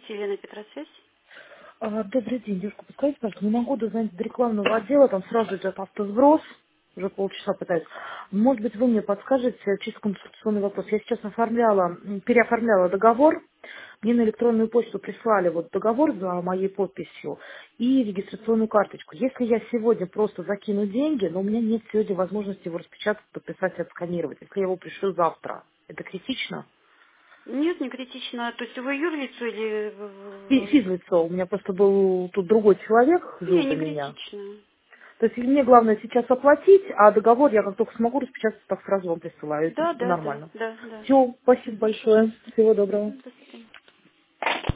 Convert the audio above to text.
Здравствуйте, Елена Петросвязь. Добрый день, девушка, подскажите, пожалуйста, не могу дозвониться до рекламного отдела, там сразу идет автосброс, уже полчаса пытаюсь. Может быть, вы мне подскажете, чисто консультационный вопрос. Я сейчас переоформляла договор, мне на электронную почту прислали вот договор за моей подписью и регистрационную карточку. Если я сегодня просто закину деньги, но у меня нет сегодня возможности его распечатать, подписать и отсканировать, если я его пришлю завтра, это критично? Нет, не критично. То есть вы юрлицо или... Физлицо, у меня просто был тут другой человек, жил Не, до не меня. критично. То есть мне главное сейчас оплатить, а договор я как только смогу распечатать, так сразу вам присылаю. Это Да, да, да, нормально. да, да. Все, спасибо Хорошо. большое. Всего доброго. До свидания.